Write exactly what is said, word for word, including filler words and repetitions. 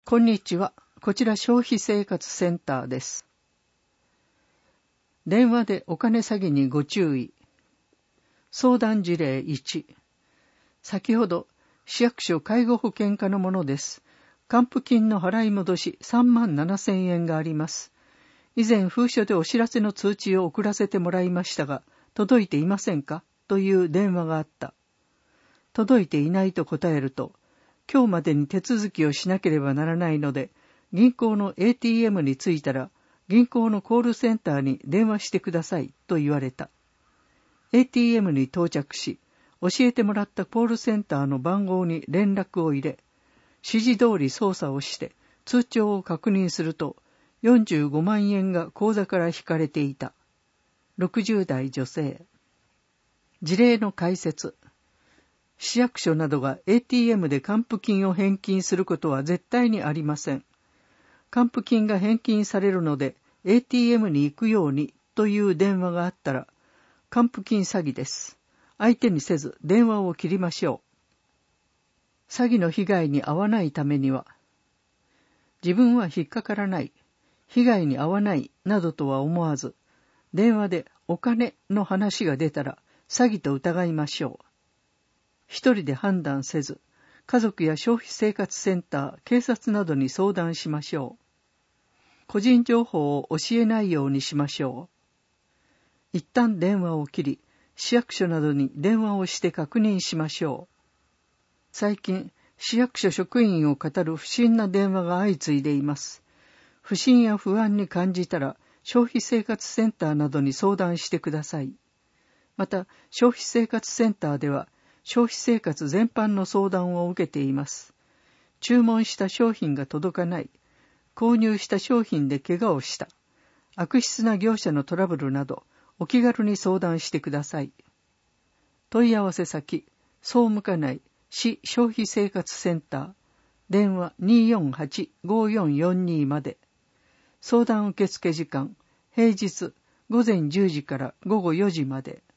こんにちは。こちら消費生活センターです。電話でお金詐欺にご注意。相談事例いち。先ほど市役所介護保険課のものです。還付金の払い戻しさんまんななせんえんがあります。以前封書でお知らせの通知を送らせてもらいましたが、届いていませんかという電話があった。届いていないと答えると、今日までに手続きをしなければならないので、銀行の エーティーエム に着いたら、銀行のコールセンターに電話してくださいと言われた。エーティーエム に到着し、教えてもらったコールセンターの番号に連絡を入れ、指示通り操作をして通帳を確認すると、よんじゅうごまんえんが口座から引かれていた。ろくじゅうだい女性。事例の解説。市役所などが エーティーエム で還付金を返金することは絶対にありません。還付金が返金されるので エーティーエム に行くようにという電話があったら、還付金詐欺です。相手にせず電話を切りましょう。詐欺の被害に遭わないためには、自分は引っかからない、被害に遭わないなどとは思わず、電話でお金の話が出たら詐欺と疑いましょう。一人で判断せず、家族や消費生活センター、警察などに相談しましょう。個人情報を教えないようにしましょう。一旦電話を切り、市役所などに電話をして確認しましょう。最近、市役所職員を語る不審な電話が相次いでいます。不審や不安に感じたら、消費生活センターなどに相談してください。また、消費生活センターでは、消費生活全般の相談を受けています。注文した商品が届かない、購入した商品で怪我をした、悪質な業者のトラブルなど、お気軽に相談してください。問い合わせ先、総務課内市消費生活センター、電話 にーよんはち ごーよんよんに まで。相談受付時間、平日午前じゅうじから午後よじまで。